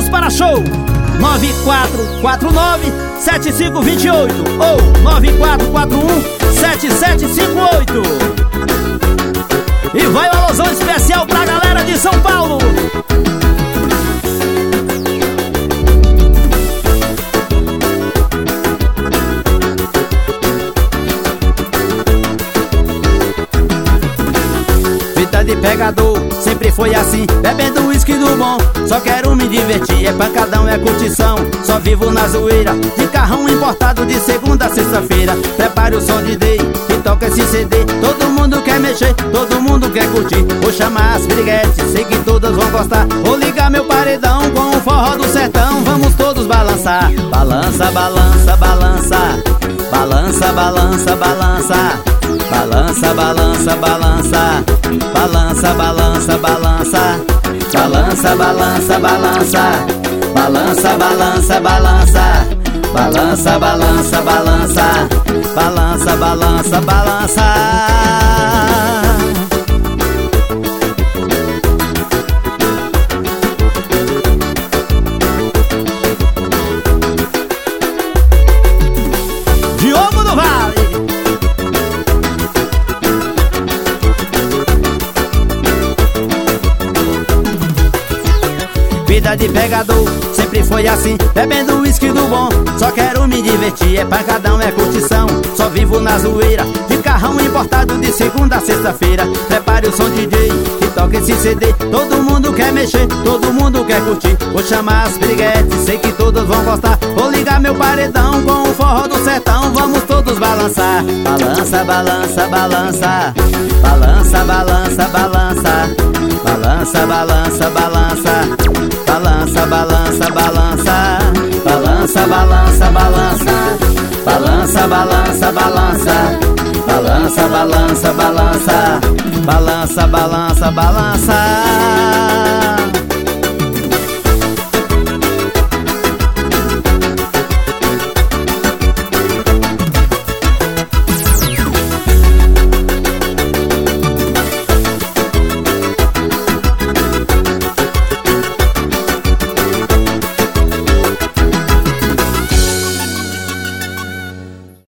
Ingressos para show 9449-7528 ou 9441-7758. E vai uma alusão especial pra galera de São Paulo. Vida de pegador, sempre foi assim, bebendo uísque do bom. Só quero me divertir, é pancadão, é curtição. Só vivo na zoeira, de carrão importado de segunda a sexta-feira. Prepare o som DJ e toca esse CD. Todo mundo quer mexer, todo mundo quer curtir. Vou chamar as piriguetes, sei que todas vão gostar. Vou ligar meu paredão com o forró do sertão. Vamos todos balançar. Balança, balança, balança. Balança, balança, balança. Balança, balança, balança. Balança, balança, balança. Balança, balança, balança. Balança, balança, balança. Balança, balança, balança. Balança, balança, balança. Diogo do Vale. Vida de pegador, sempre foi assim, bebendo uísque do bom. Só quero me divertir, é pancadão, é curtição. Só vivo na zoeira, de carrão importado de segunda a sexta-feira. Prepare o som DJ e toca esse CD. Todo mundo quer mexer, todo mundo quer curtir. Vou chamar as piriguetes, sei que todas vão gostar. Vou ligar meu paredão com o forró do sertão. Vamos todos balançar. Balança, balança, balança. Balança, balança, balança. Balança, balança, balança. Balança, balança, balança. Balança, balança, balança. Balança, balança, balança. Balança, balança, balança. Balança, balança, balança.